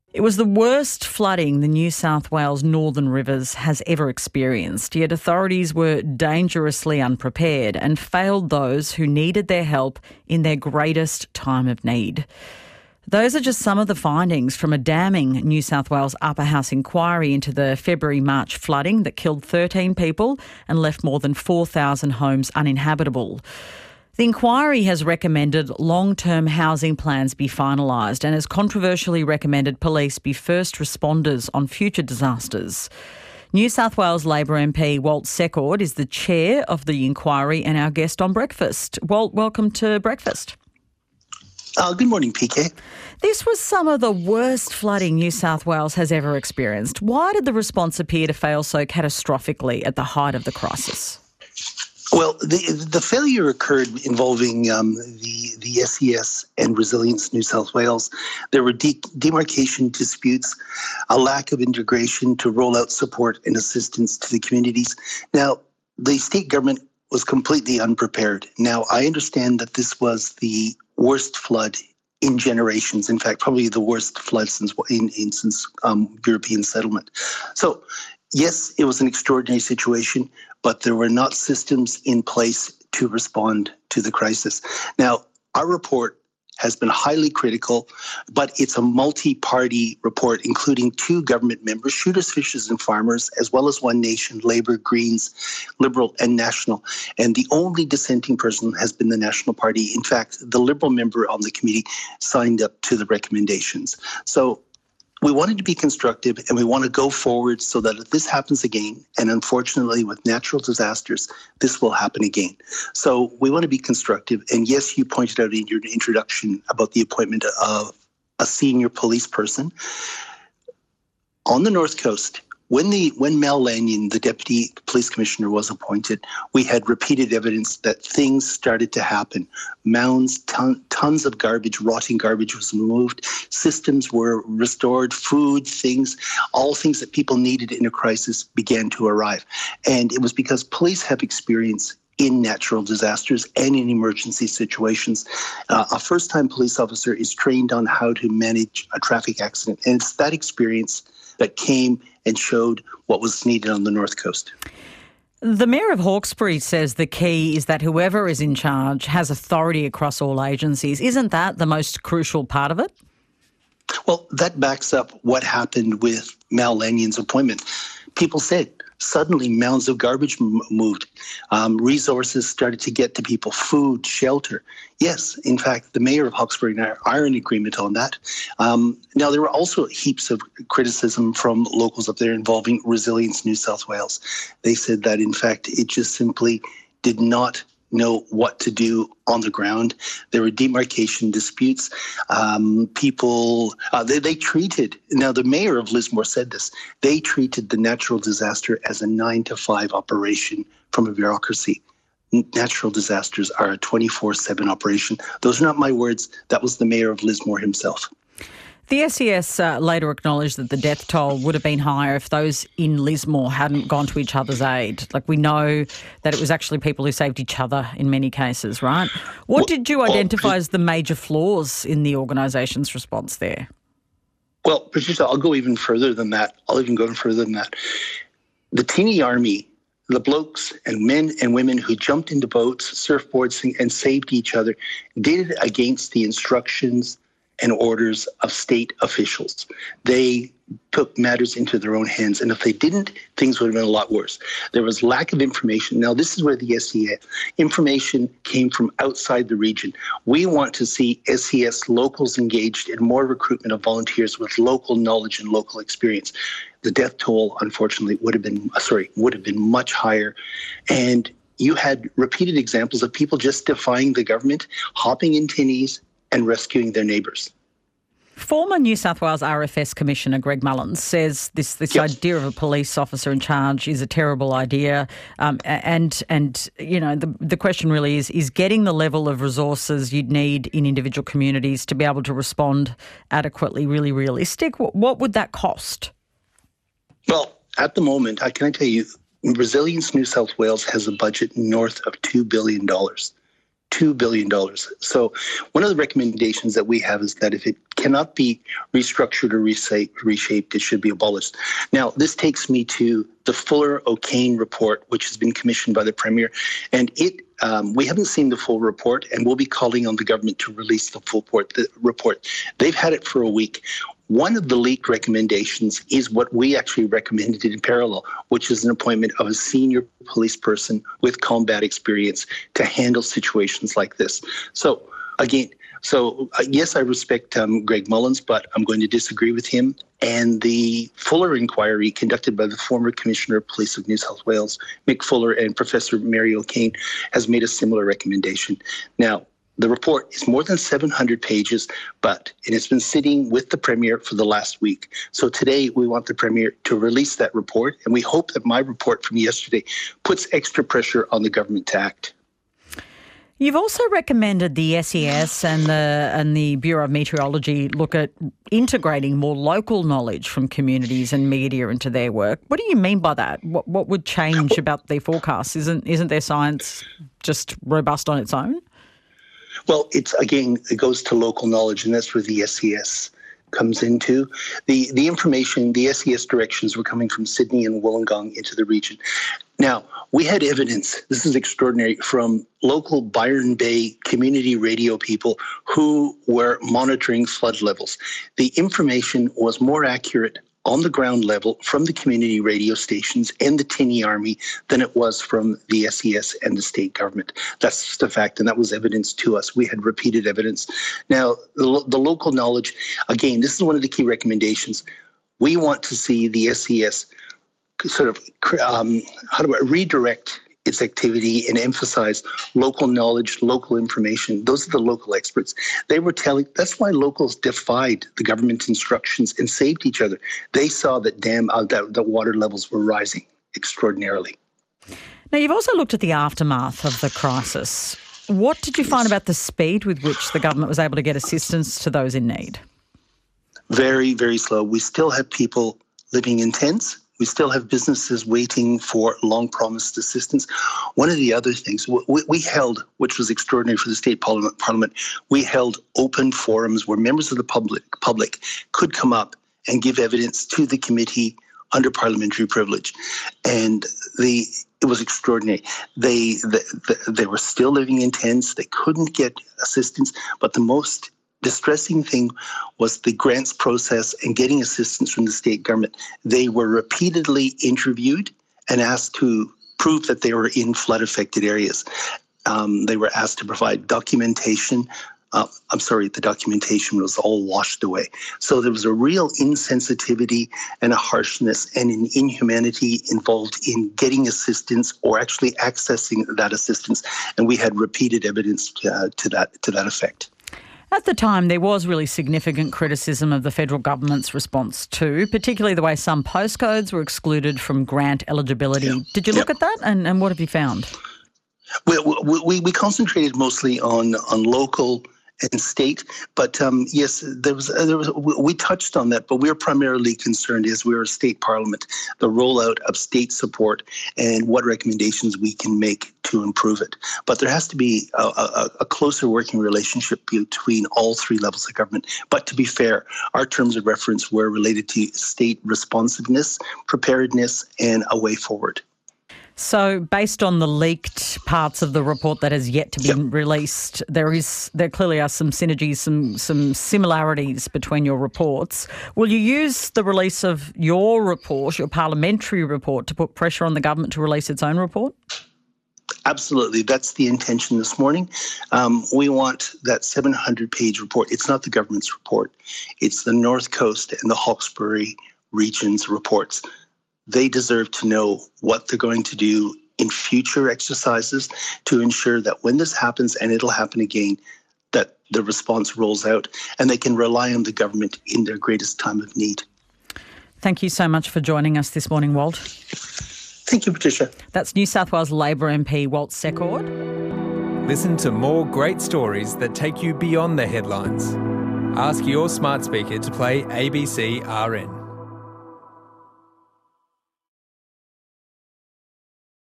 It was the worst flooding the New South Wales Northern Rivers has ever experienced, yet authorities were dangerously unprepared and failed those who needed their help in their greatest time of need. Those are just some of the findings from a damning New South Wales Upper House inquiry into the February-March flooding that killed 13 people and left more than 4,000 homes uninhabitable. The inquiry has recommended long-term housing plans be finalised and has controversially recommended police be first responders on future disasters. New South Wales Labor MP Walt Secord is the chair of the inquiry and our guest on Breakfast. Walt, welcome to Breakfast. Good morning, PK. This was some of the worst flooding New South Wales has ever experienced. Why did the response appear to fail so catastrophically at the height of the crisis? Well, the failure occurred involving the SES and Resilience New South Wales. There were demarcation disputes, a lack of integration to roll out support and assistance to the communities. Now, the state government was completely unprepared. Now, I understand that this was the worst flood in generations. In fact, probably the worst flood since European settlement. So, yes, it was an extraordinary situation, but there were not systems in place to respond to the crisis. Now, our report has been highly critical, but it's a multi-party report, including 2 government members, Shooters, Fishers and Farmers, as well as One Nation, Labour, Greens, Liberal and National. And the only dissenting person has been the National Party. In fact, the Liberal member on the committee signed up to the recommendations. So we wanted to be constructive and we want to go forward so that if this happens again, and unfortunately with natural disasters, this will happen again. So we want to be constructive. And yes, you pointed out in your introduction about the appointment of a senior police person. On the North Coast, when Mel Lanyon, the Deputy Police Commissioner, was appointed, we had repeated evidence that things started to happen. Mounds, tons of garbage, rotting garbage was removed. Systems were restored. Food, all things that people needed in a crisis began to arrive. And it was because police have experience in natural disasters and in emergency situations. A first-time police officer is trained on how to manage a traffic accident. And it's that experience that came and showed what was needed on the North Coast. The Mayor of Hawkesbury says the key is that whoever is in charge has authority across all agencies. Isn't that the most crucial part of it? Well, that backs up what happened with Mal Lanyon's appointment. People said suddenly mounds of garbage moved. Resources started to get to people, food, shelter. Yes, in fact, the Mayor of Hawkesbury and I are in agreement on that. Now, there were also heaps of criticism from locals up there involving Resilience New South Wales. They said that, in fact, it just simply did not know what to do on the ground. There were demarcation disputes. They treated, now the mayor of Lismore said this, they treated the natural disaster as a 9-to-5 operation from a bureaucracy. Natural disasters are a 24/7 operation. Those are not my words. That was the mayor of Lismore himself. The SES later acknowledged that the death toll would have been higher if those in Lismore hadn't gone to each other's aid. Like, we know that it was actually people who saved each other in many cases, right? What did you identify as the major flaws in the organisation's response there? Well, Patricia, I'll go even further than that. The teeny army, the blokes and men and women who jumped into boats, surfboards, and saved each other, did it against the instructions and orders of state officials. They took matters into their own hands. And if they didn't, things would have been a lot worse. There was lack of information. Now, this is where the SES information came from outside the region. We want to see SES locals engaged in more recruitment of volunteers with local knowledge and local experience. The death toll, unfortunately, would have been much higher. And you had repeated examples of people just defying the government, hopping in tinnies, and rescuing their neighbours. Former New South Wales RFS Commissioner Greg Mullins says this idea of a police officer in charge is a terrible idea, and you know the question really is getting the level of resources you'd need in individual communities to be able to respond adequately really realistic? What would that cost? Well, at the moment, can I tell you, Resilience New South Wales has a budget north of $2 billion. $2 billion. So one of the recommendations that we have is that if it cannot be restructured or reshaped, it should be abolished. Now, this takes me to the Fuller-O'Kane report, which has been commissioned by the Premier. And we haven't seen the full report, and we'll be calling on the government to release the full report. They've had it for a week. One of the leaked recommendations is what we actually recommended in parallel, which is an appointment of a senior police person with combat experience to handle situations like this. So, again, yes, I respect Greg Mullins, but I'm going to disagree with him. And the Fuller inquiry conducted by the former Commissioner of Police of New South Wales, Mick Fuller, and Professor Mary O'Kane has made a similar recommendation. Now, the report is more than 700 pages, but it has been sitting with the Premier for the last week. So today we want the Premier to release that report, and we hope that my report from yesterday puts extra pressure on the government to act. You've also recommended the SES and the Bureau of Meteorology look at integrating more local knowledge from communities and media into their work. What do you mean by that? What would change about their forecasts? Isn't their science just robust on its own? Well, it goes to local knowledge, and that's where the SES comes into. The information, the SES directions were coming from Sydney and Wollongong into the region. Now, we had evidence, this is extraordinary, from local Byron Bay community radio people who were monitoring flood levels. The information was more accurate on the ground level from the community radio stations and the Tinny Army than it was from the SES and the state government. That's just a fact, and that was evidence to us. We had repeated evidence. Now, the local knowledge, again, this is one of the key recommendations. We want to see the SES sort of redirect its activity and emphasize local knowledge, local information. Those are the local experts. They were telling, that's why locals defied the government instructions and saved each other. They saw that the water levels were rising extraordinarily. Now, you've also looked at the aftermath of the crisis. What did you find about the speed with which the government was able to get assistance to those in need? Very, very slow. We still have people living in tents. We still have businesses waiting for long-promised assistance. One of the other things we held, which was extraordinary for the state parliament, we held open forums where members of the public could come up and give evidence to the committee under parliamentary privilege. And it was extraordinary. They were still living in tents. They couldn't get assistance, but the most distressing thing was the grants process and getting assistance from the state government. They were repeatedly interviewed and asked to prove that they were in flood-affected areas. They were asked to provide documentation. The documentation was all washed away. So there was a real insensitivity and a harshness and an inhumanity involved in getting assistance or actually accessing that assistance. And we had repeated evidence to that effect. At the time, there was really significant criticism of the federal government's response too, particularly the way some postcodes were excluded from grant eligibility. Yeah. Did you look at that, and what have you found? We concentrated mostly on local and state, but yes, there was. We touched on that, but we're primarily concerned, as we're a state parliament, the rollout of state support and what recommendations we can make to improve it. But there has to be a closer working relationship between all three levels of government. But to be fair, our terms of reference were related to state responsiveness, preparedness, and a way forward. So based on the leaked parts of the report that has yet to be released, there clearly are some synergies, some similarities between your reports. Will you use the release of your report, your parliamentary report, to put pressure on the government to release its own report? Absolutely. That's the intention this morning. We want that 700-page report. It's not the government's report. It's the North Coast and the Hawkesbury region's reports. They deserve to know what they're going to do in future exercises to ensure that when this happens, and it'll happen again, that the response rolls out and they can rely on the government in their greatest time of need. Thank you so much for joining us this morning, Walt. Thank you, Patricia. That's New South Wales Labor MP Walt Secord. Listen to more great stories that take you beyond the headlines. Ask your smart speaker to play ABC RN.